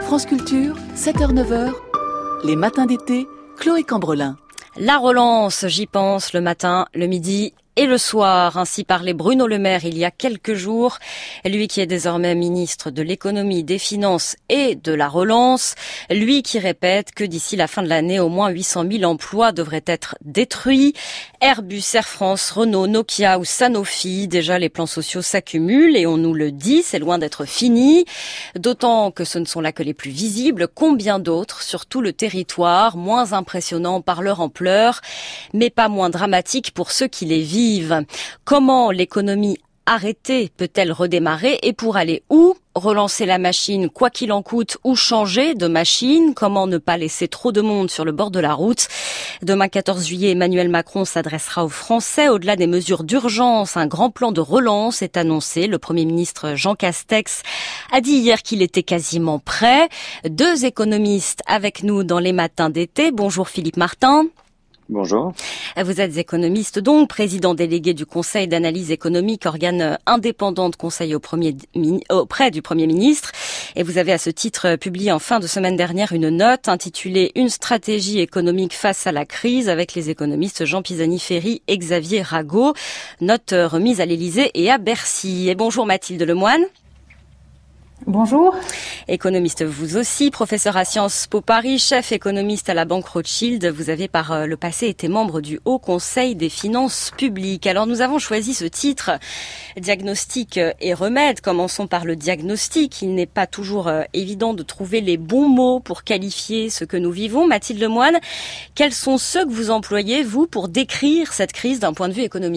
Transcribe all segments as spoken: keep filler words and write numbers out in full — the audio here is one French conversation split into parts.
France Culture, sept heures neuf heures, les matins d'été, Chloé Cambrelin. La relance, j'y pense le matin, le midi et le soir. Ainsi parlait Bruno Le Maire il y a quelques jours. Lui qui est désormais ministre de l'économie, des finances et de la relance. Lui qui répète que d'ici la fin de l'année, au moins huit cent mille emplois devraient être détruits. Airbus, Air France, Renault, Nokia ou Sanofi, déjà les plans sociaux s'accumulent et on nous le dit, c'est loin d'être fini. D'autant que ce ne sont là que les plus visibles. Combien d'autres sur tout le territoire, moins impressionnants par leur ampleur, mais pas moins dramatiques pour ceux qui les vivent. Comment l'économie arrêtée peut-elle redémarrer et pour aller où? Relancer la machine quoi qu'il en coûte ou changer de machine? Comment ne pas laisser trop de monde sur le bord de la route? Demain quatorze juillet, Emmanuel Macron s'adressera aux Français. Au-delà des mesures d'urgence, un grand plan de relance est annoncé. Le Premier ministre Jean Castex a dit hier qu'il était quasiment prêt. Deux économistes avec nous dans les matins d'été. Bonjour Philippe Martin. Bonjour. Vous êtes économiste donc, président délégué du Conseil d'analyse économique, organe indépendant de conseil au premier, auprès du Premier ministre. Et vous avez à ce titre publié en fin de semaine dernière une note intitulée « Une stratégie économique face à la crise » avec les économistes Jean Pisani-Ferry et Xavier Rago. Note remise à l'Élysée et à Bercy. Et bonjour Mathilde Lemoine. Bonjour. Économiste vous aussi, professeur à Sciences Po Paris, chef économiste à la Banque Rothschild. Vous avez par le passé été membre du Haut Conseil des finances publiques. Alors nous avons choisi ce titre, Diagnostic et remède. Commençons par le diagnostic. Il n'est pas toujours évident de trouver les bons mots pour qualifier ce que nous vivons. Mathilde Lemoine, quels sont ceux que vous employez, vous, pour décrire cette crise d'un point de vue économique ?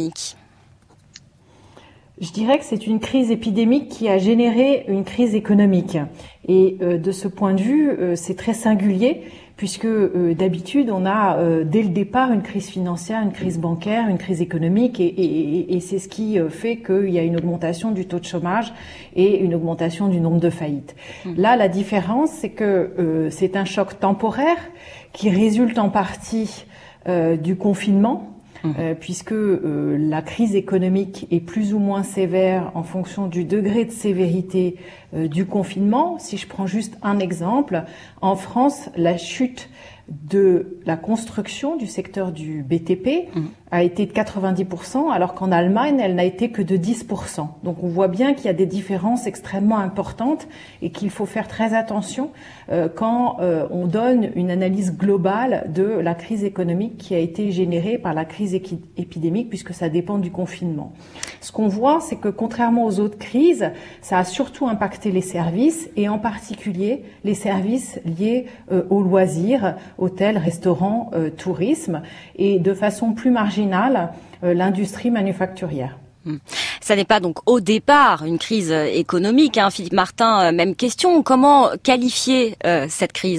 Je dirais que c'est une crise épidémique qui a généré une crise économique. Et euh, de ce point de vue, euh, c'est très singulier, puisque euh, d'habitude, on a euh, dès le départ une crise financière, une crise bancaire, une crise économique, et, et, et c'est ce qui euh, fait qu'il y a une augmentation du taux de chômage et une augmentation du nombre de faillites. Mmh. Là, la différence, c'est que euh, c'est un choc temporaire qui résulte en partie euh, du confinement, Euh, puisque euh, la crise économique est plus ou moins sévère en fonction du degré de sévérité euh, du confinement. Si je prends juste un exemple, en France, la chute de la construction du secteur du B T P mmh. a été de quatre-vingt-dix pour cent, alors qu'en Allemagne, elle n'a été que de dix pour cent. Donc on voit bien qu'il y a des différences extrêmement importantes et qu'il faut faire très attention euh, quand euh, on donne une analyse globale de la crise économique qui a été générée par la crise équi- épidémique, puisque ça dépend du confinement. Ce qu'on voit, c'est que contrairement aux autres crises, ça a surtout impacté les services et en particulier les services liés euh, aux loisirs, hôtels, restaurants, euh, tourisme, et de façon plus marginale, euh, l'industrie manufacturière. Ça n'est pas donc au départ une crise économique, hein. Philippe Martin, même question. Comment qualifier euh, cette crise ?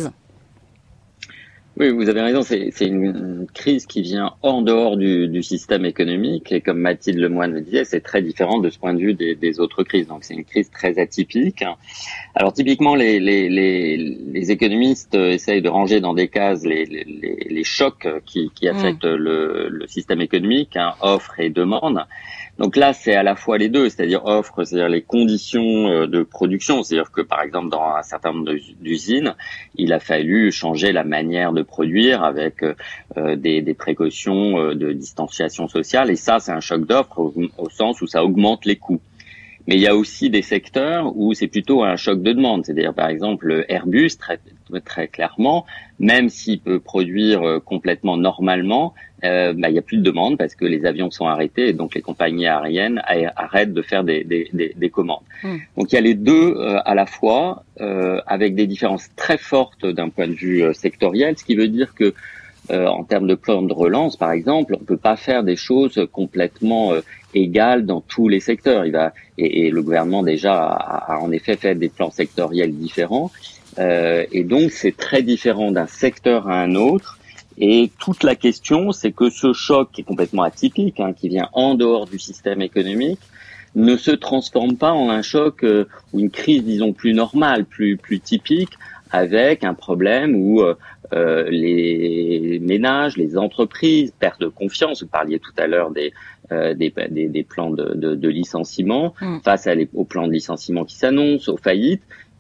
Oui, vous avez raison, c'est, c'est une crise qui vient en dehors du, du système économique et comme Mathilde Lemoine le disait, c'est très différent de ce point de vue des, des autres crises. Donc c'est une crise très atypique. Alors typiquement, les, les, les, les économistes essayent de ranger dans des cases les, les, les chocs qui, qui affectent mmh. le, le système économique, hein, offre et demande. Donc là, c'est à la fois les deux, c'est-à-dire offre, c'est-à-dire les conditions de production, c'est-à-dire que par exemple dans un certain nombre d'usines, il a fallu changer la manière de produire avec euh, des, des précautions euh, de distanciation sociale, et ça, c'est un choc d'offre au, au sens où ça augmente les coûts. Mais il y a aussi des secteurs où c'est plutôt un choc de demande, c'est-à-dire par exemple Airbus, très, très clairement, même s'il peut produire complètement normalement, euh, bah, il n'y a plus de demande parce que les avions sont arrêtés et donc les compagnies aériennes arrêtent de faire des, des, des, des commandes. Mmh. Donc il y a les deux euh, à la fois, euh, avec des différences très fortes d'un point de vue euh, sectoriel, ce qui veut dire que Euh, en termes de plan de relance, par exemple, on peut pas faire des choses complètement euh, égales dans tous les secteurs. Il va et, et le gouvernement déjà a, a en effet fait des plans sectoriels différents, euh, et donc c'est très différent d'un secteur à un autre. Et toute la question, c'est que ce choc qui est complètement atypique, hein, qui vient en dehors du système économique, ne se transforme pas en un choc euh, ou une crise, disons, plus normale, plus plus typique, avec un problème où euh, euh, les ménages, les entreprises perdent de confiance. Vous parliez tout à l'heure des euh, des, des, des plans de, de, de licenciement mmh. face à les, aux plans de licenciement qui s'annoncent, aux faillites.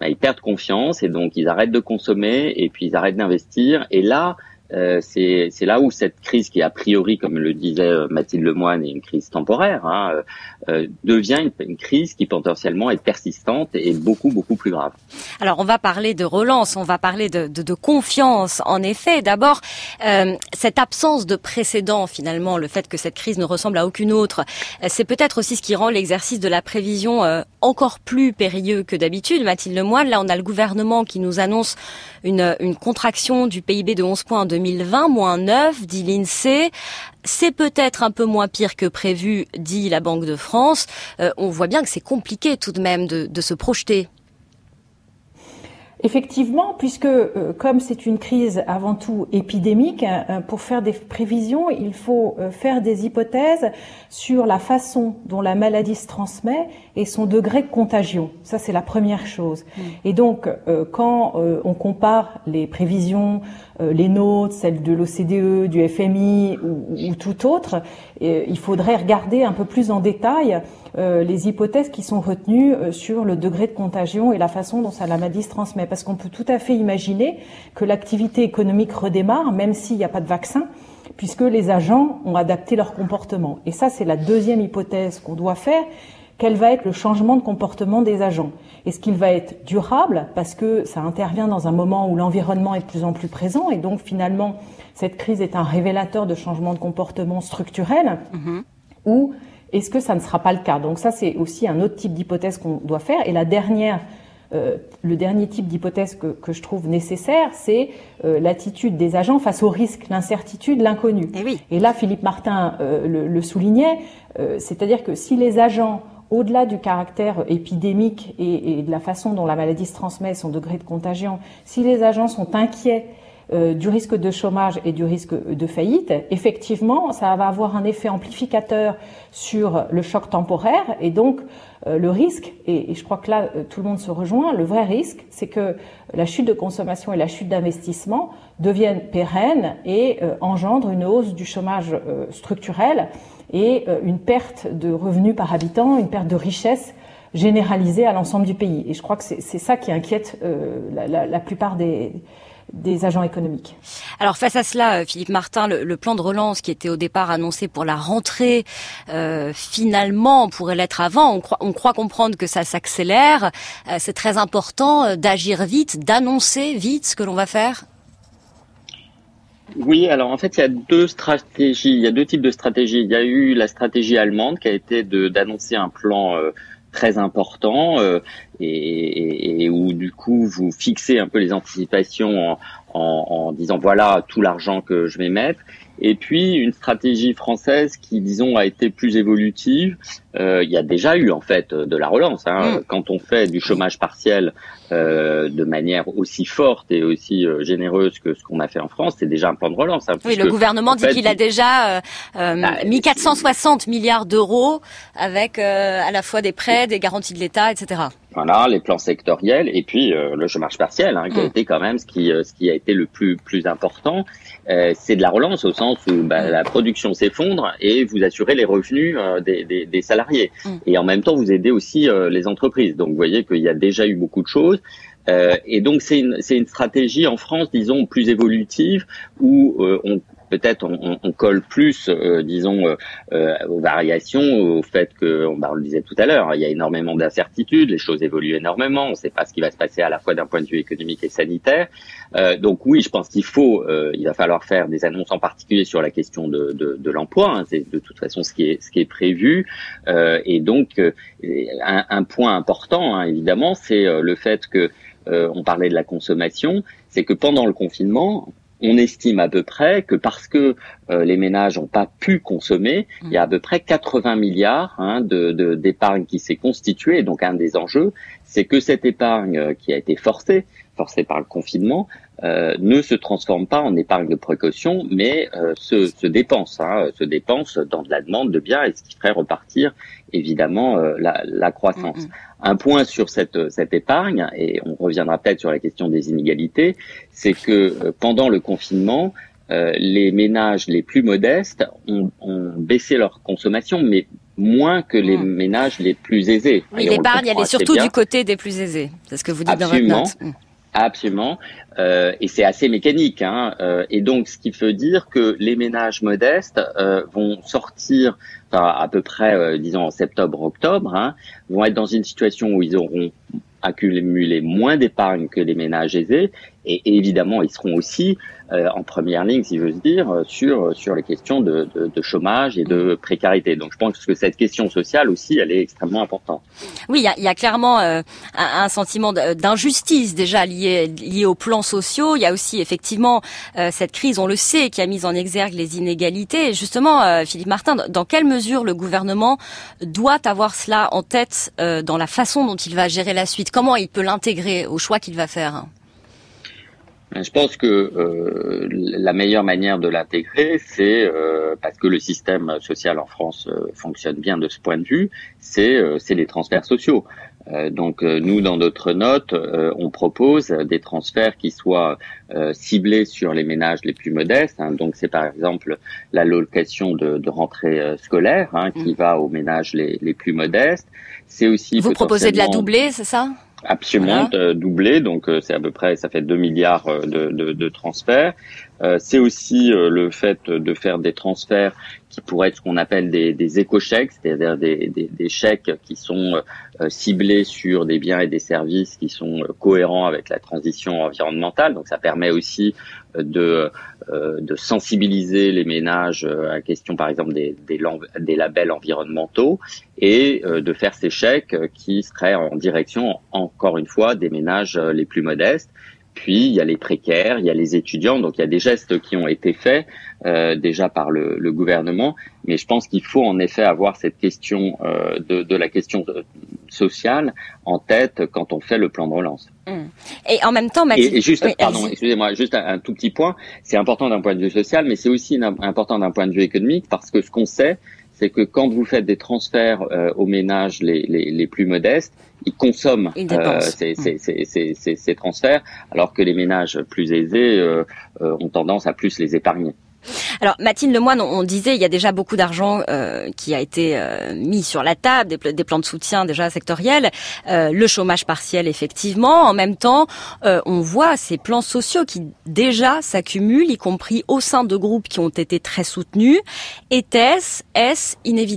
bah, ils perdent confiance et donc ils arrêtent de consommer et puis ils arrêtent d'investir. Et là, Euh, c'est, c'est là où cette crise, qui a priori, comme le disait Mathilde Lemoine, est une crise temporaire, hein, euh, devient une, une crise qui potentiellement est persistante et beaucoup, beaucoup plus grave. Alors, on va parler de relance, on va parler de, de, de confiance, en effet. D'abord, euh, cette absence de précédent, finalement, le fait que cette crise ne ressemble à aucune autre, euh, c'est peut-être aussi ce qui rend l'exercice de la prévision euh, encore plus périlleux que d'habitude. Mathilde Lemoine, là, on a le gouvernement qui nous annonce une, une contraction du P I B de onze points en deux mille vingt, moins neuf, dit l'INSEE. C'est peut-être un peu moins pire que prévu, dit la Banque de France. Euh, on voit bien que c'est compliqué tout de même de, de se projeter. Effectivement, puisque euh, comme c'est une crise avant tout épidémique, euh, pour faire des prévisions, il faut euh, faire des hypothèses sur la façon dont la maladie se transmet et son degré de contagion. Ça, c'est la première chose. Mmh. Et donc, euh, quand euh, on compare les prévisions, euh, les nôtres, celles de l'O C D E, du F M I ou, ou tout autre, euh, il faudrait regarder un peu plus en détail Euh, les hypothèses qui sont retenues euh, sur le degré de contagion et la façon dont ça, la maladie se transmet. Parce qu'on peut tout à fait imaginer que l'activité économique redémarre, même s'il n'y a pas de vaccin, puisque les agents ont adapté leur comportement. Et ça, c'est la deuxième hypothèse qu'on doit faire. Quel va être le changement de comportement des agents? Est-ce qu'il va être durable, parce que ça intervient dans un moment où l'environnement est de plus en plus présent, et donc finalement, cette crise est un révélateur de changement de comportement structurel, mmh. ou est-ce que ça ne sera pas le cas? Donc ça, c'est aussi un autre type d'hypothèse qu'on doit faire. Et la dernière, euh, le dernier type d'hypothèse que, que je trouve nécessaire, c'est euh, l'attitude des agents face au risque, l'incertitude, l'inconnu. Et, oui. Et là, Philippe Martin euh, le, le soulignait, euh, c'est-à-dire que si les agents, au-delà du caractère épidémique et, et de la façon dont la maladie se transmet, son degré de contagion, si les agents sont inquiets Euh, du risque de chômage et du risque de faillite, effectivement, ça va avoir un effet amplificateur sur le choc temporaire et donc euh, le risque, et, et je crois que là, euh, tout le monde se rejoint, le vrai risque, c'est que la chute de consommation et la chute d'investissement deviennent pérennes et euh, engendrent une hausse du chômage euh, structurel et euh, une perte de revenus par habitant, une perte de richesse généralisée à l'ensemble du pays. Et je crois que c'est, c'est ça qui inquiète euh, la, la, la plupart des des agents économiques. Alors face à cela, Philippe Martin, le, le plan de relance qui était au départ annoncé pour la rentrée, euh, finalement pourrait l'être avant. On croit, on croit comprendre que ça s'accélère. Euh, c'est très important d'agir vite, d'annoncer vite ce que l'on va faire. Oui, alors en fait, il y a deux stratégies, il y a deux types de stratégies. Il y a eu la stratégie allemande qui a été de d'annoncer un plan euh, très important euh, et, et, et où du coup vous fixez un peu les anticipations en, en, en disant voilà tout l'argent que je vais mettre. Et puis une stratégie française qui, disons, a été plus évolutive. Euh, il y a déjà eu en fait de la relance. Hein. Mmh. Quand on fait du chômage partiel euh, de manière aussi forte et aussi euh, généreuse que ce qu'on a fait en France, c'est déjà un plan de relance. Hein, oui, le gouvernement dit fait, qu'il a déjà euh, euh, bah, mis quatre cent soixante milliards d'euros avec euh, à la fois des prêts, des garanties de l'État, et cetera. Voilà, les plans sectoriels et puis euh, le chômage partiel, hein, qui mmh. a été quand même ce qui euh, ce qui a été le plus plus important. Euh, c'est de la relance au sens où bah, la production s'effondre et vous assurez les revenus euh, des, des, des salariés. Mmh. Et en même temps, vous aidez aussi euh, les entreprises. Donc, vous voyez qu'il y a déjà eu beaucoup de choses. Euh, et donc, c'est une, c'est une stratégie en France, disons, plus évolutive où euh, on peut-être on, on, on colle plus, euh, disons, euh, euh, aux variations, au fait que, bah, on le disait tout à l'heure, il y a énormément d'incertitudes, les choses évoluent énormément, on ne sait pas ce qui va se passer à la fois d'un point de vue économique et sanitaire. Euh, donc oui, je pense qu'il faut, euh, il va falloir faire des annonces en particulier sur la question de, de, de l'emploi. Hein, c'est de toute façon ce qui est, ce qui est prévu. Euh, et donc euh, un, un point important, hein, évidemment, c'est euh, le fait que euh, on parlait de la consommation, c'est que pendant le confinement, on estime à peu près que parce que euh, les ménages n'ont pas pu consommer, mmh. il y a à peu près quatre-vingts milliards hein, de, de, d'épargne qui s'est constituée. Donc un des enjeux, c'est que cette épargne qui a été forcée, forcée par le confinement, euh, ne se transforme pas en épargne de précaution, mais euh, se, se dépense, hein, se dépense dans de la demande de biens, et ce qui ferait repartir évidemment euh, la, la croissance. Mmh. Un point sur cette, cette épargne, et on reviendra peut-être sur la question des inégalités, c'est que euh, pendant le confinement, euh, les ménages les plus modestes ont, ont baissé leur consommation, mais moins que les mmh. ménages les plus aisés. Oui, l'épargne, elle est surtout bien. Du côté des plus aisés. C'est ce que vous dites Absolument. Dans votre note. Absolument, euh, et c'est assez mécanique, hein. Euh, et donc ce qui veut dire que les ménages modestes euh, vont sortir, enfin, à peu près, euh, disons en septembre-octobre, hein, vont être dans une situation où ils auront accumulé moins d'épargne que les ménages aisés, et, et évidemment ils seront aussi euh, en première ligne, si j'ose dire, sur sur les questions de, de, de chômage et de précarité. Donc je pense que cette question sociale aussi, elle est extrêmement importante. Oui, il y a, il y a clairement euh, un, un sentiment d'injustice déjà lié lié aux plans sociaux. Il y a aussi effectivement euh, cette crise, on le sait, qui a mis en exergue les inégalités. Et justement, euh, Philippe Martin, dans quelle mesure le gouvernement doit avoir cela en tête euh, dans la façon dont il va gérer la suite? Comment il peut l'intégrer au choix qu'il va faire? Je pense que euh, la meilleure manière de l'intégrer, c'est euh, parce que le système social en France euh, fonctionne bien de ce point de vue, c'est euh, c'est les transferts sociaux. Euh, donc euh, nous, dans notre note, euh, on propose des transferts qui soient euh, ciblés sur les ménages les plus modestes. Hein. Donc c'est par exemple l'allocation de, de rentrée euh, scolaire hein, qui mmh. va aux ménages les, les plus modestes. C'est aussi vous proposez de la doubler, c'est ça? Absolument, voilà. doublé, donc euh, c'est à peu près, ça fait deux milliards de, de, de transferts. Euh, c'est aussi euh, le fait de faire des transferts qui pourraient être ce qu'on appelle des, des éco-chèques, c'est-à-dire des, des, des chèques qui sont euh, ciblés sur des biens et des services qui sont euh, cohérents avec la transition environnementale. Donc ça permet aussi euh, de, euh, de sensibiliser les ménages à la question, par exemple, des, des, des labels environnementaux et euh, de faire ces chèques qui seraient en direction, encore une fois, des ménages les plus modestes. Puis il y a les précaires, il y a les étudiants, donc il y a des gestes qui ont été faits euh, déjà par le, le gouvernement, mais je pense qu'il faut en effet avoir cette question euh, de, de la question sociale en tête quand on fait le plan de relance. Mmh. Et en même temps, Mathilde... Et, et juste, oui, pardon, excusez-moi, juste un, un tout petit point, c'est important d'un point de vue social, mais c'est aussi important d'un point de vue économique, parce que ce qu'on sait, c'est que quand vous faites des transferts euh, aux ménages les, les, les plus modestes, ils consomment ils euh, ces, ces, ces, ces, ces, ces transferts, alors que les ménages plus aisés euh, euh, ont tendance à plus les épargner. Alors Mathilde Lemoine, on disait il y a déjà beaucoup d'argent euh, qui a été euh, mis sur la table, des, des plans de soutien déjà sectoriels, euh, le chômage partiel effectivement. En même temps, euh, on voit ces plans sociaux qui déjà s'accumulent, y compris au sein de groupes qui ont été très soutenus. Était-ce, est-ce inévitable ?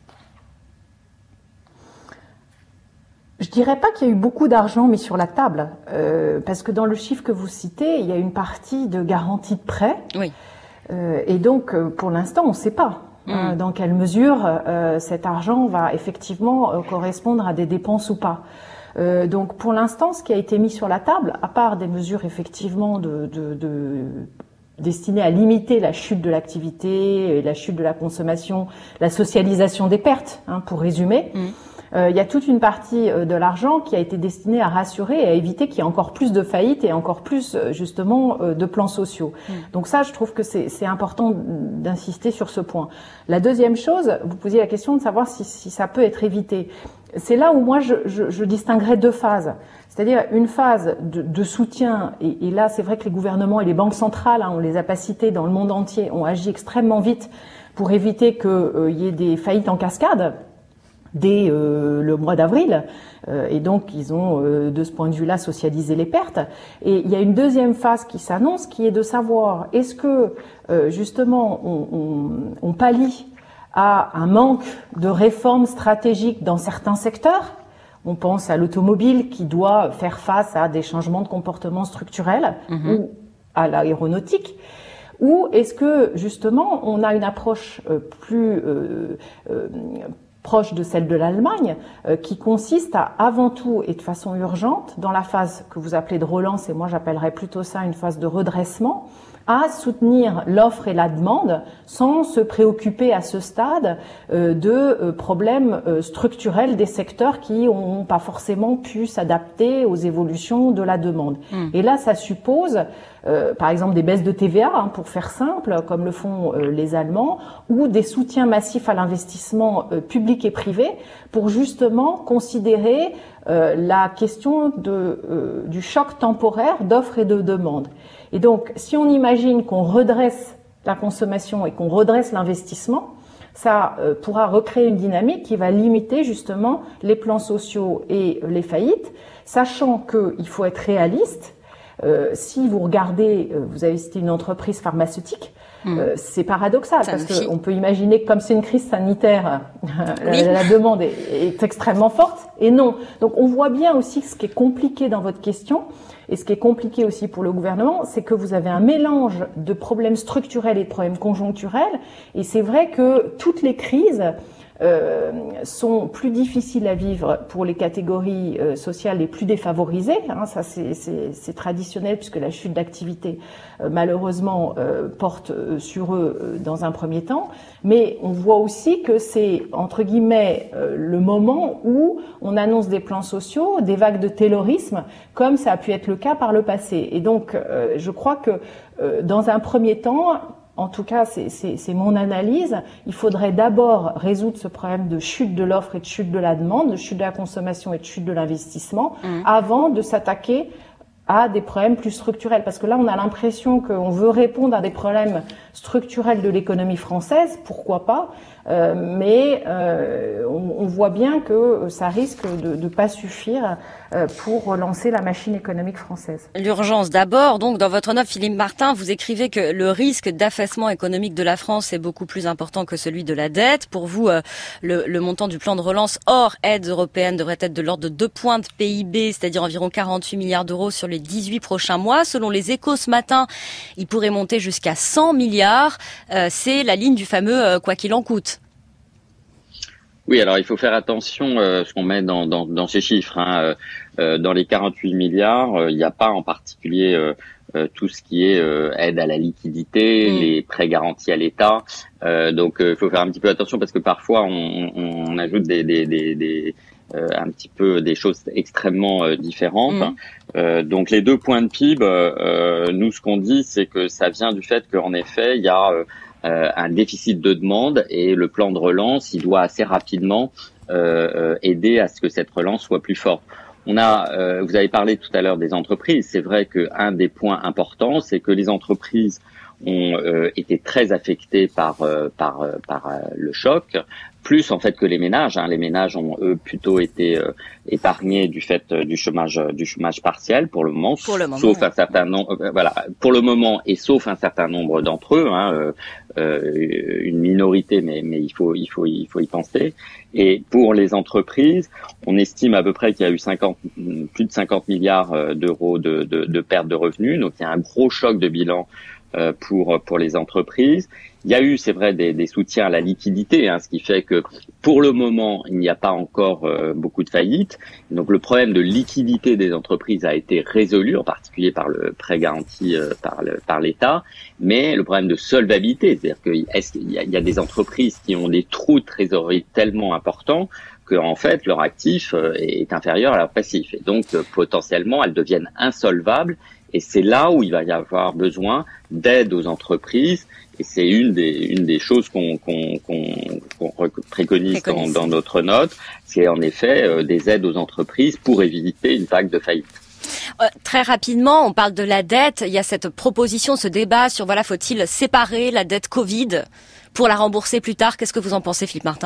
Je dirais pas qu'il y a eu beaucoup d'argent mis sur la table, euh, parce que dans le chiffre que vous citez, il y a une partie de garantie de prêt. Oui. Euh, et donc, euh, pour l'instant, on ne sait pas mmh. euh, dans quelle mesure euh, cet argent va effectivement euh, correspondre à des dépenses ou pas. Euh, donc, pour l'instant, ce qui a été mis sur la table, à part des mesures effectivement de, de, de destinées à limiter la chute de l'activité, la chute de la consommation, la socialisation des pertes, hein, pour résumer. Mmh. Euh, il y a toute une partie euh, de l'argent qui a été destinée à rassurer et à éviter qu'il y ait encore plus de faillites et encore plus euh, justement euh, de plans sociaux. Mmh. Donc ça, je trouve que c'est, c'est important d'insister sur ce point. La deuxième chose, vous posiez la question de savoir si, si ça peut être évité. C'est là où moi je, je, je distinguerais deux phases. C'est-à-dire une phase de, de soutien, et, et là c'est vrai que les gouvernements et les banques centrales, hein, on les a pas cités dans le monde entier, ont agi extrêmement vite pour éviter qu'il euh, y ait des faillites en cascade dès euh, le mois d'avril, euh, et donc ils ont euh, de ce point de vue-là socialisé les pertes. Et il y a une deuxième phase qui s'annonce, qui est de savoir est-ce que euh, justement on, on, on pallie à un manque de réformes stratégiques dans certains secteurs. On pense à l'automobile qui doit faire face à des changements de comportement structurels, mmh. ou à l'aéronautique. Ou est-ce que justement on a une approche euh, plus euh, euh, proche de celle de l'Allemagne, euh, qui consiste à, avant tout et de façon urgente, dans la phase que vous appelez de relance, et moi j'appellerais plutôt ça une phase de redressement, à soutenir l'offre et la demande sans se préoccuper à ce stade euh, de euh, problèmes euh, structurels des secteurs qui n'ont pas forcément pu s'adapter aux évolutions de la demande. Mmh. Et là, ça suppose, euh, par exemple, des baisses de T V A, hein, pour faire simple, comme le font euh, les Allemands, ou des soutiens massifs à l'investissement euh, public et privé pour justement considérer euh, la question de, euh, du choc temporaire d'offre et de demande. Et donc, si on imagine qu'on redresse la consommation et qu'on redresse l'investissement, ça euh, pourra recréer une dynamique qui va limiter justement les plans sociaux et les faillites, sachant qu'il faut être réaliste. Euh, si vous regardez, euh, vous avez cité une entreprise pharmaceutique, Mmh. Euh, c'est paradoxal, ça parce qu'on peut imaginer que comme c'est une crise sanitaire, oui. la, la demande est, est extrêmement forte, et non. Donc on voit bien aussi que ce qui est compliqué dans votre question, et ce qui est compliqué aussi pour le gouvernement, c'est que vous avez un mélange de problèmes structurels et de problèmes conjoncturels, et c'est vrai que toutes les crises Euh, sont plus difficiles à vivre pour les catégories euh, sociales les plus défavorisées. Hein, ça, c'est, c'est, c'est traditionnel puisque la chute d'activité, euh, malheureusement, euh, porte euh, sur eux euh, dans un premier temps. Mais on voit aussi que c'est, entre guillemets, euh, le moment où on annonce des plans sociaux, des vagues de taylorisme, comme ça a pu être le cas par le passé. Et donc, euh, je crois que euh, dans un premier temps, en tout cas, c'est, c'est, c'est mon analyse. Il faudrait d'abord résoudre ce problème de chute de l'offre et de chute de la demande, de chute de la consommation et de chute de l'investissement, mmh. avant de s'attaquer à des problèmes plus structurels. Parce que là, on a l'impression qu'on veut répondre à des problèmes structurels de l'économie française, pourquoi pas, euh, mais euh, on, on voit bien que ça risque de ne pas suffire euh, pour relancer la machine économique française. L'urgence d'abord, donc dans votre note, Philippe Martin, vous écrivez que le risque d'affaissement économique de la France est beaucoup plus important que celui de la dette. Pour vous, euh, le, le montant du plan de relance hors aides européennes devrait être de l'ordre de deux points de P I B, c'est-à-dire environ quarante-huit milliards d'euros sur les dix-huit prochains mois. Selon les Échos ce matin, il pourrait monter jusqu'à cent milliards. Euh, c'est la ligne du fameux euh, quoi qu'il en coûte. Oui, alors il faut faire attention à euh, ce qu'on met dans, dans, dans ces chiffres. Hein. Euh, dans les quarante-huit milliards, euh, il n'y a pas en particulier euh, euh, tout ce qui est euh, aide à la liquidité, mmh. les prêts garantis à l'État. Euh, donc il euh, faut faire un petit peu attention parce que parfois on, on, on ajoute des, des, des, des euh, un petit peu des choses extrêmement euh, différentes. Mmh. Euh, donc les deux points de P I B, euh, nous ce qu'on dit, c'est que ça vient du fait qu'en effet il y a euh, Euh, un déficit de demande et le plan de relance, il doit assez rapidement euh, euh, aider à ce que cette relance soit plus forte. On a, euh, vous avez parlé tout à l'heure des entreprises. C'est vrai qu'un des points importants, c'est que les entreprises ont euh, été très affectées par euh, par euh, par euh, le choc, plus en fait que les ménages. Hein. Les ménages ont eux plutôt été euh, épargnés du fait euh, du chômage du chômage partiel pour le moment, pour le moment sauf ouais. un certain nombre. Euh, voilà, pour le moment et sauf un certain nombre d'entre eux. Hein, euh, euh, une minorité, mais mais il faut il faut il faut y penser. Et pour les entreprises, on estime à peu près qu'il y a eu cinquante plus de cinquante milliards d'euros de de, de perte de revenus. Donc il y a un gros choc de bilan euh, pour pour les entreprises. Il y a eu, c'est vrai, des, des soutiens à la liquidité, hein, ce qui fait que pour le moment, il n'y a pas encore euh, beaucoup de faillites. Donc le problème de liquidité des entreprises a été résolu, en particulier par le prêt garanti euh, par, le, par l'État, mais le problème de solvabilité, c'est-à-dire que est-ce qu'il y a, il y a des entreprises qui ont des trous de trésorerie tellement importants que en fait leur actif euh, est inférieur à leur passif, et donc euh, potentiellement elles deviennent insolvables. Et c'est là où il va y avoir besoin d'aide aux entreprises. Et c'est une des une des choses qu'on qu'on qu'on, qu'on préconise dans, dans notre note, c'est en effet euh, des aides aux entreprises pour éviter une vague de faillite. Euh, très rapidement, on parle de la dette. Il y a cette proposition, ce débat sur voilà, faut-il séparer la dette Covid pour la rembourser plus tard. Qu'est-ce que vous en pensez, Philippe Martin ?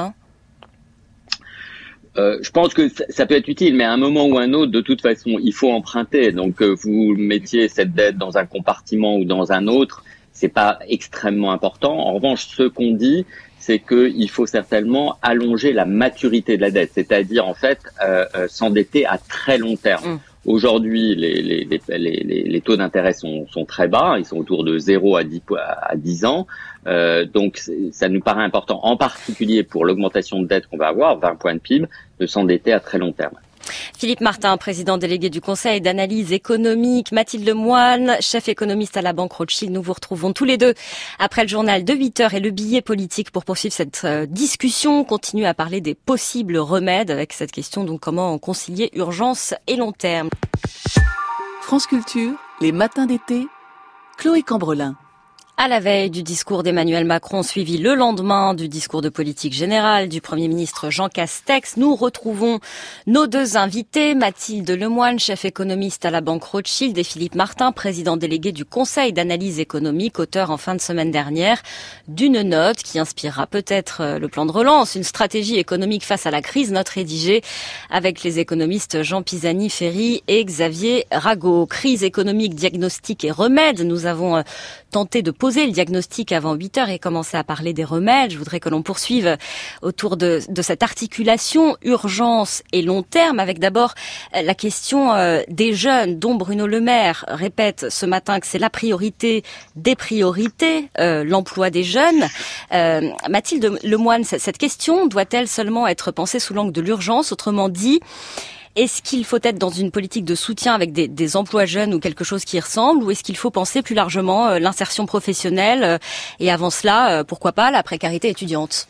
Euh, je pense que ça peut être utile, mais à un moment ou un autre, de toute façon, il faut emprunter. Donc, euh, vous mettiez cette dette dans un compartiment ou dans un autre, c'est pas extrêmement important. En revanche, ce qu'on dit, c'est qu'il faut certainement allonger la maturité de la dette, c'est-à-dire en fait euh, euh, s'endetter à très long terme. Mmh. Aujourd'hui, les, les, les, les, les taux d'intérêt sont, sont très bas, ils sont autour de zéro à dix ans. Euh, donc, ça nous paraît important, en particulier pour l'augmentation de dette qu'on va avoir, vingt points de P I B, de s'endetter à très long terme. Philippe Martin, président délégué du Conseil d'analyse économique, Mathilde Lemoine, chef économiste à la Banque Rothschild. Nous vous retrouvons tous les deux après le journal de huit heures et le billet politique pour poursuivre cette discussion. On continue à parler des possibles remèdes avec cette question, donc comment concilier urgence et long terme. France Culture, les matins d'été, Chloé Cambrelin. À la veille du discours d'Emmanuel Macron, suivi le lendemain du discours de politique générale du Premier ministre Jean Castex, nous retrouvons nos deux invités, Mathilde Lemoine, chef économiste à la Banque Rothschild, et Philippe Martin, président délégué du Conseil d'analyse économique, auteur en fin de semaine dernière d'une note qui inspirera peut-être le plan de relance, une stratégie économique face à la crise, note rédigée avec les économistes Jean Pisani-Ferry et Xavier Rago. Crise économique, diagnostic et remède. Nous avons tenté de poser le diagnostic avant huit heures et commencer à parler des remèdes. Je voudrais que l'on poursuive autour de, de cette articulation urgence et long terme, avec d'abord la question euh, des jeunes, dont Bruno Le Maire répète ce matin que c'est la priorité des priorités, euh, l'emploi des jeunes. Euh, Mathilde Lemoine, cette question doit-elle seulement être pensée sous l'angle de l'urgence? Autrement dit, est-ce qu'il faut être dans une politique de soutien avec des, des emplois jeunes ou quelque chose qui y ressemble, ou est-ce qu'il faut penser plus largement euh, l'insertion professionnelle euh, et avant cela, euh, pourquoi pas, la précarité étudiante?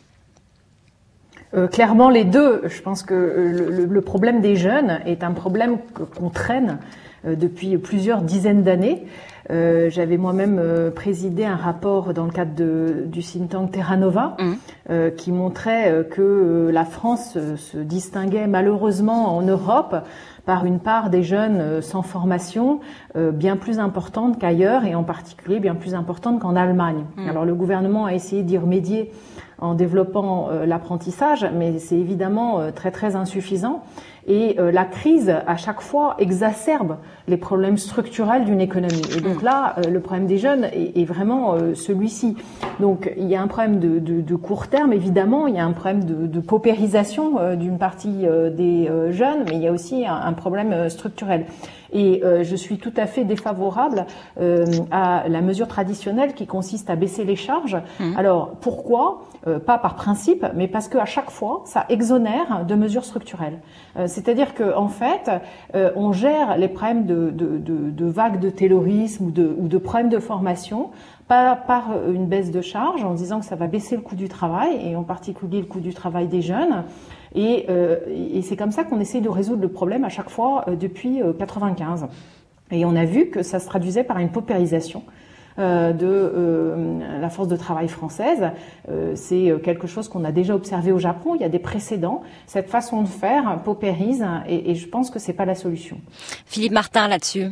Euh, clairement les deux. Je pense que le, le problème des jeunes est un problème que, qu'on traîne euh, depuis plusieurs dizaines d'années. Euh, j'avais moi-même euh, présidé un rapport dans le cadre de, du think tank Terra Nova mmh. euh, qui montrait euh, que euh, la France euh, se distinguait malheureusement en Europe par une part des jeunes euh, sans formation euh, bien plus importante qu'ailleurs, et en particulier bien plus importante qu'en Allemagne. Mmh. Alors le gouvernement a essayé d'y remédier en développant euh, l'apprentissage, mais c'est évidemment euh, très très insuffisant. Et euh, la crise, à chaque fois, exacerbe les problèmes structurels d'une économie. Et donc là, euh, le problème des jeunes est, est vraiment euh, celui-ci. Donc il y a un problème de, de, de court terme, évidemment, il y a un problème de, de paupérisation euh, d'une partie euh, des euh, jeunes, mais il y a aussi un, un problème euh, structurel. Et euh, je suis tout à fait défavorable euh, à la mesure traditionnelle qui consiste à baisser les charges. Mmh. Alors pourquoi ? euh, Pas par principe, mais parce qu'à chaque fois, ça exonère de mesures structurelles. Euh, c'est-à-dire que en fait, euh, on gère les problèmes de, de, de, de vagues de taylorisme ou de, ou de problèmes de formation par, par une baisse de charges, en disant que ça va baisser le coût du travail, et en particulier le coût du travail des jeunes. Et, euh, et c'est comme ça qu'on essaie de résoudre le problème à chaque fois euh, depuis euh, quatre-vingt-quinze. Et on a vu que ça se traduisait par une paupérisation euh, de euh, la force de travail française. Euh, c'est quelque chose qu'on a déjà observé au Japon. Il y a des précédents. Cette façon de faire paupérise, et, et je pense que c'est pas la solution. Philippe Martin, là-dessus.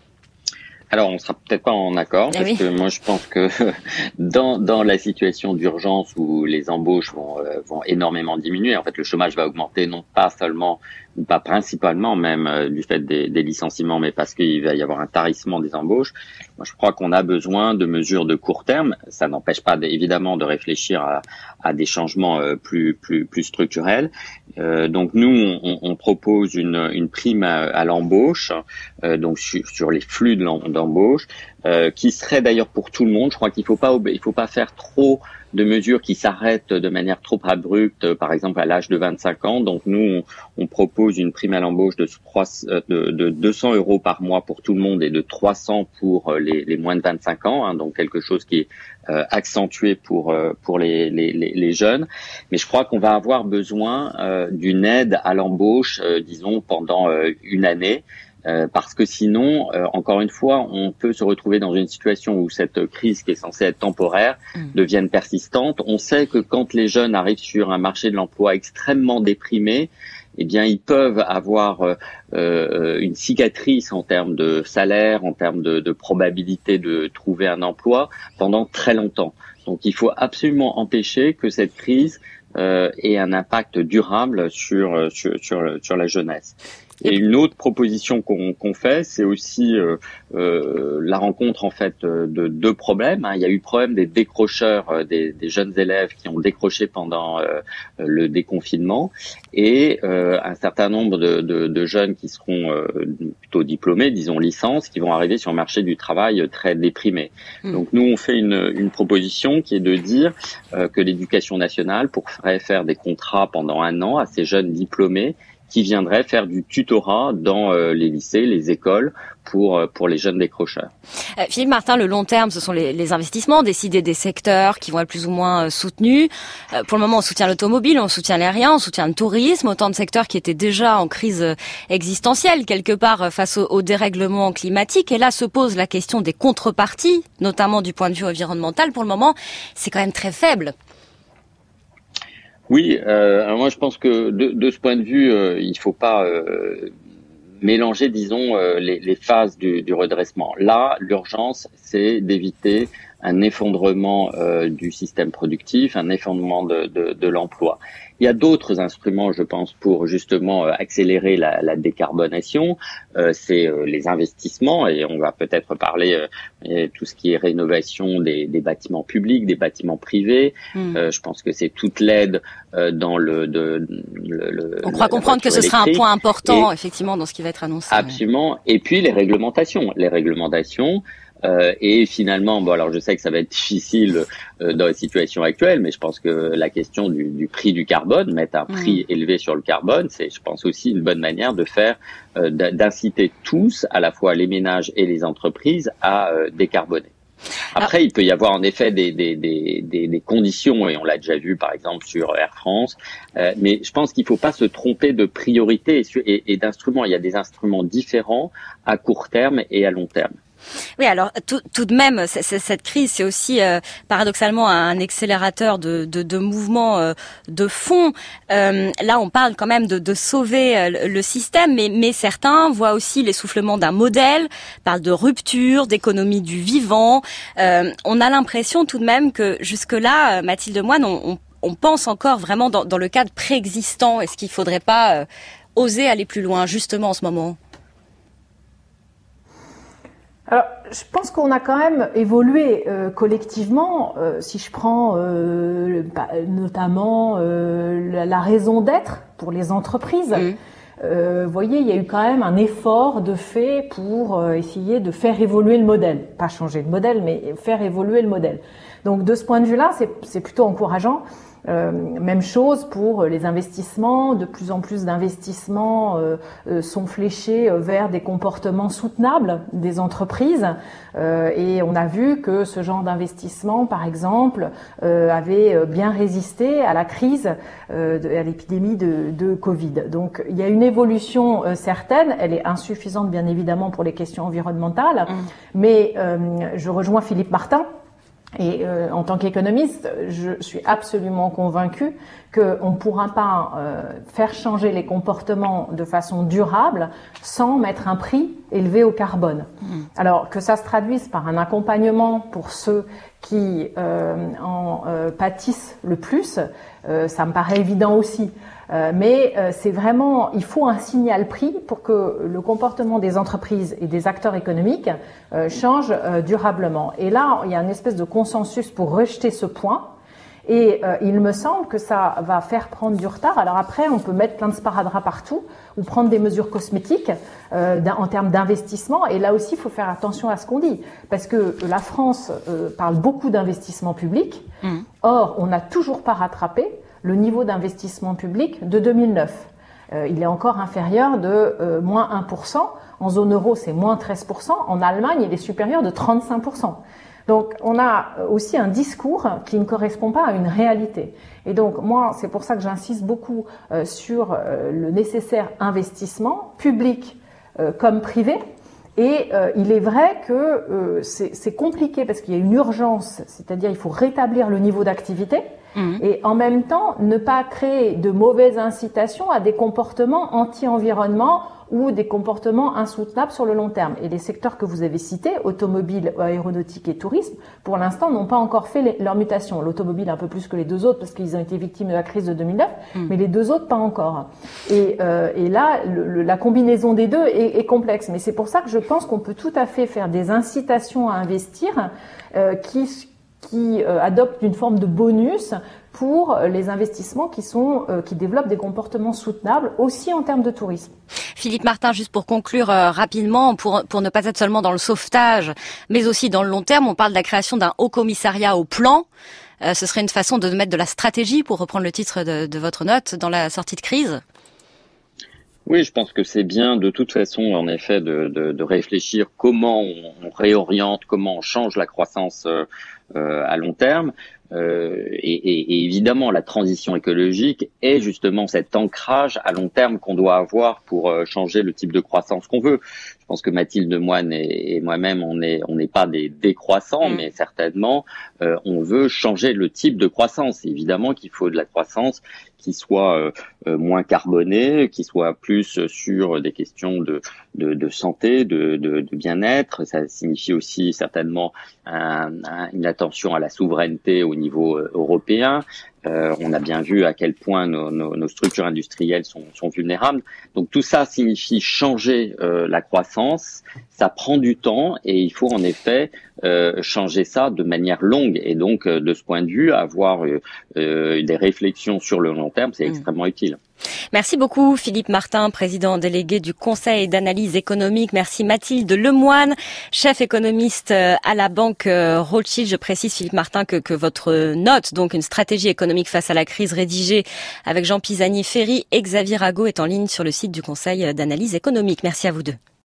Alors, on sera peut-être pas en accord, parce oui. que moi, je pense que dans dans la situation d'urgence où les embauches vont euh, vont énormément diminuer, en fait, le chômage va augmenter, non pas seulement ou pas principalement même euh, du fait des, des licenciements, mais parce qu'il va y avoir un tarissement des embauches. Moi, je crois qu'on a besoin de mesures de court terme. Ça n'empêche pas évidemment de réfléchir à, à des changements euh, plus plus plus structurels. Euh, donc nous, on, on propose une une prime à, à l'embauche, euh, donc sur, sur les flux de l'embauche, euh, qui serait d'ailleurs pour tout le monde. Je crois qu'il faut pas il faut pas faire trop de mesures qui s'arrêtent de manière trop abrupte, par exemple à l'âge de vingt-cinq ans. Donc nous, on, on propose une prime à l'embauche de, trois, de, de deux cents euros par mois pour tout le monde et de trois cents pour les, les moins de vingt-cinq ans, hein, donc quelque chose qui est euh, accentué pour euh, pour les, les, les jeunes. Mais je crois qu'on va avoir besoin euh, d'une aide à l'embauche, euh, disons, pendant euh, une année. Euh, parce que sinon, euh, encore une fois, on peut se retrouver dans une situation où cette crise qui est censée être temporaire mmh. devienne persistante. On sait que quand les jeunes arrivent sur un marché de l'emploi extrêmement déprimé, eh bien, ils peuvent avoir euh, euh, une cicatrice en termes de salaire, en termes de, de probabilité de trouver un emploi pendant très longtemps. Donc, il faut absolument empêcher que cette crise euh, ait un impact durable sur sur sur, sur la jeunesse. Et une autre proposition qu'on, qu'on fait, c'est aussi euh, euh, la rencontre en fait de deux problèmes. Hein. Il y a eu le problème des décrocheurs, euh, des, des jeunes élèves qui ont décroché pendant euh, le déconfinement, et euh, un certain nombre de, de, de jeunes qui seront euh, plutôt diplômés, disons licence, qui vont arriver sur le marché du travail très déprimés. Mmh. Donc nous, on fait une, une proposition qui est de dire euh, que l'éducation nationale pourrait faire des contrats pendant un an à ces jeunes diplômés qui viendraient faire du tutorat dans euh, les lycées, les écoles, pour pour les jeunes décrocheurs. Euh, Philippe Martin, le long terme, ce sont les, les investissements, décider des secteurs qui vont être plus ou moins euh, soutenus. Euh, pour le moment, on soutient l'automobile, on soutient l'aérien, on soutient le tourisme, autant de secteurs qui étaient déjà en crise euh, existentielle quelque part euh, face au, au dérèglement climatique. Et là se pose la question des contreparties, notamment du point de vue environnemental. Pour le moment, c'est quand même très faible. Oui, euh, alors moi je pense que de, de ce point de vue, euh, il faut pas euh, mélanger, disons, euh, les, les phases du, du redressement. Là, l'urgence, c'est d'éviter un effondrement euh, du système productif, un effondrement de, de, de l'emploi. Il y a d'autres instruments, je pense, pour justement euh, accélérer la, la décarbonation. Euh, c'est euh, les investissements, et on va peut-être parler euh, tout ce qui est rénovation des, des bâtiments publics, des bâtiments privés. Mmh. Euh, je pense que c'est toute l'aide euh, dans le, de, le, le. On croit comprendre que ce électrique. sera un point important, et, effectivement, dans ce qui va être annoncé. Absolument. Ouais. Et puis les réglementations, les réglementations. Euh, et finalement, bon, alors je sais que ça va être difficile euh, dans la situation actuelle, mais je pense que la question du, du prix du carbone, mettre un prix mmh. élevé sur le carbone, c'est, je pense, aussi une bonne manière de faire, euh, d'inciter tous, à la fois les ménages et les entreprises, à euh, décarboner. Après, ah. il peut y avoir en effet des, des, des, des, des conditions, et on l'a déjà vu par exemple sur Air France, euh, mais je pense qu'il ne faut pas se tromper de priorité et, et, et d'instruments. Il y a des instruments différents à court terme et à long terme. Oui, alors tout, tout de même, c- c- cette crise, c'est aussi euh, paradoxalement un accélérateur de, de, de mouvements euh, de fond. Euh, là, on parle quand même de, de sauver euh, le système, mais, mais certains voient aussi l'essoufflement d'un modèle, parlent de rupture, d'économie du vivant. Euh, on a l'impression tout de même que jusque-là, Mathilde Moine, on, on, on pense encore vraiment dans, dans le cadre préexistant. Est-ce qu'il ne faudrait pas euh, oser aller plus loin, justement, en ce moment ? Alors, je pense qu'on a quand même évolué euh, collectivement. Euh, si je prends euh, bah, notamment euh, la, la raison d'être pour les entreprises, mmh. euh, vous voyez, il y a eu quand même un effort de fait pour euh, essayer de faire évoluer le modèle. Pas changer le modèle, mais faire évoluer le modèle. Donc, de ce point de vue-là, c'est, c'est plutôt encourageant. Euh, même chose pour les investissements. De plus en plus d'investissements euh, euh, sont fléchés vers des comportements soutenables des entreprises. Euh, et on a vu que ce genre d'investissement, par exemple, euh, avait bien résisté à la crise, euh, de, à l'épidémie de, de Covid. Donc, il y a une évolution euh, certaine. Elle est insuffisante, bien évidemment, pour les questions environnementales. Mmh. Mais euh, je rejoins Philippe Martin. Et euh, en tant qu'économiste, je suis absolument convaincue qu'on ne pourra pas euh, faire changer les comportements de façon durable sans mettre un prix élevé au carbone. Mmh. Alors que ça se traduise par un accompagnement pour ceux qui euh, en euh, pâtissent le plus, euh, ça me paraît évident aussi. Euh, mais euh, c'est vraiment, il faut un signal prix pour que le comportement des entreprises et des acteurs économiques euh, change euh, durablement. Et là, il y a une espèce de consensus pour rejeter ce point. Et euh, il me semble que ça va faire prendre du retard. Alors après, on peut mettre plein de sparadraps partout ou prendre des mesures cosmétiques euh, en termes d'investissement. Et là aussi, il faut faire attention à ce qu'on dit. Parce que la France euh, parle beaucoup d'investissement public. Mmh. Or, on n'a toujours pas rattrapé le niveau d'investissement public de deux mille neuf. Euh, il est encore inférieur de euh, moins un pour cent. En zone euro, c'est moins treize pour cent. En Allemagne, il est supérieur de trente-cinq pour cent. Donc, on a aussi un discours qui ne correspond pas à une réalité. Et donc, moi, c'est pour ça que j'insiste beaucoup euh, sur euh, le nécessaire investissement, public euh, comme privé. Et euh, il est vrai que euh, c'est, c'est compliqué parce qu'il y a une urgence, c'est-à-dire il faut rétablir le niveau d'activité mmh. et en même temps ne pas créer de mauvaises incitations à des comportements anti-environnement ou des comportements insoutenables sur le long terme. Et les secteurs que vous avez cités, automobile, aéronautique et tourisme, pour l'instant n'ont pas encore fait les, leur mutation. L'automobile un peu plus que les deux autres parce qu'ils ont été victimes de la crise de deux mille neuf, mmh. mais les deux autres pas encore. Et, euh, et là, le, le, la combinaison des deux est, est complexe. Mais c'est pour ça que je pense qu'on peut tout à fait faire des incitations à investir euh, qui, qui euh, adoptent une forme de bonus pour les investissements qui sont euh, qui développent des comportements soutenables aussi en termes de tourisme. Philippe Martin, juste pour conclure euh, rapidement, pour pour ne pas être seulement dans le sauvetage, mais aussi dans le long terme, on parle de la création d'un haut commissariat au plan. Euh, ce serait une façon de mettre de la stratégie, pour reprendre le titre de, de votre note, dans la sortie de crise. Oui, je pense que c'est bien de toute façon, en effet, de, de, de réfléchir comment on, on réoriente, comment on change la croissance euh, euh, à long terme. Euh, et, et, et évidemment, la transition écologique est justement cet ancrage à long terme qu'on doit avoir pour euh, changer le type de croissance qu'on veut. Je pense que Mathilde Moine et, et moi-même, on n'est on n'est pas des décroissants, mmh. mais certainement, euh, on veut changer le type de croissance. Évidemment qu'il faut de la croissance qui soit euh, euh, moins carbonée, qui soit plus sur des questions de, de, de santé, de, de, de bien-être. Ça signifie aussi certainement un, un, une attention à la souveraineté au niveau euh, européen. Euh, on a bien vu à quel point nos, nos, nos structures industrielles sont, sont vulnérables. Donc tout ça signifie changer euh, la croissance. Ça prend du temps et il faut en effet euh, changer ça de manière longue. Et donc euh, de ce point de vue, avoir euh, euh, des réflexions sur le long terme, c'est mmh. extrêmement utile. Merci beaucoup Philippe Martin, président délégué du Conseil d'analyse économique. Merci Mathilde Lemoine, chef économiste à la banque Rothschild. Je précise Philippe Martin que, que votre note, donc une stratégie économique face à la crise rédigée avec Jean Pisani-Ferry et Xavier Rago est en ligne sur le site du Conseil d'analyse économique. Merci à vous deux.